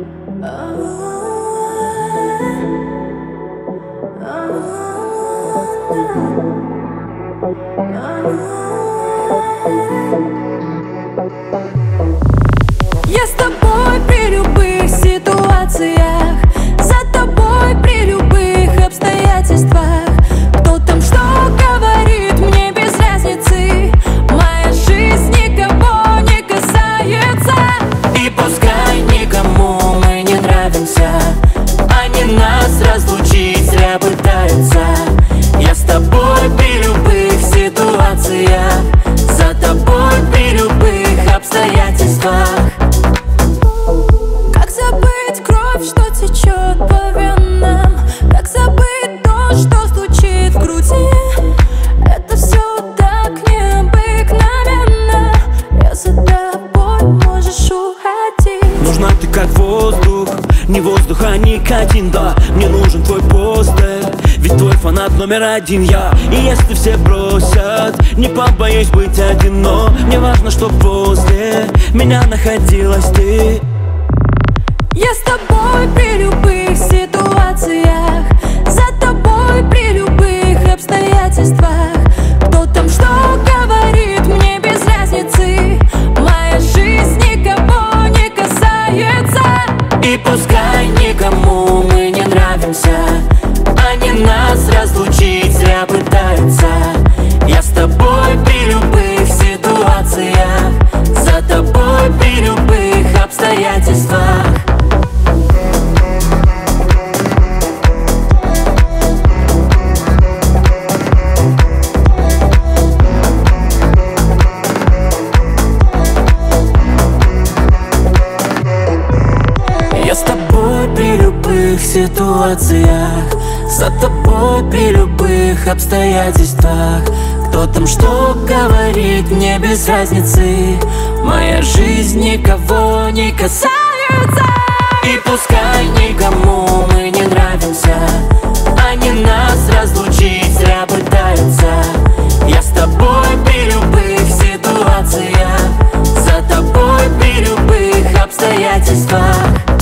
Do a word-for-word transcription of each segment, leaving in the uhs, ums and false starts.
Я с тобой при любых ситуациях, за тобой при любых обстоятельствах. Кто там что говорит, мне без разницы. Моя жизнь никого не касается. И пускай никому мы не нравимся, они нас разлучить зря пытаются. Я с тобой при любых ситуациях, за тобой при любых обстоятельствах. Как забыть кровь, что течет по венам? Как забыть то, что стучит в груди? Это все так необыкновенно. Я за тобой, можешь уходить. Нужна ты как воздух, не воздух, а никотин, да. Мне нужен твой постер, ведь твой фанат номер один я. И если все бросят, не побоюсь быть один. Но мне важно, что после меня находилась ты. Я с тобой при любых ситуациях, за тобой при любых обстоятельствах. Кто там что говорит, мне без разницы. Моя жизнь никого не касается. И пускай никому мы не нравимся, они нас разлучить зря пытаются. Я с тобой при любых ситуациях, за тобой при любых обстоятельствах. Я с тобой при любых ситуациях, за тобой при любых обстоятельствах. Кто там что говорит, мне без разницы. Моя жизнь никого не касается. И пускай никому мы не нравимся, они нас разлучить зря пытаются. Я с тобой при любых ситуациях, за тобой при любых обстоятельствах.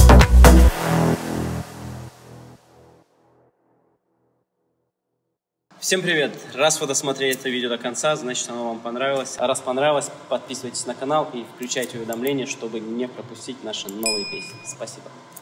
Всем привет! Раз вы досмотрели это видео до конца, значит оно вам понравилось. А раз понравилось, подписывайтесь на канал и включайте уведомления, чтобы не пропустить наши новые песни. Спасибо!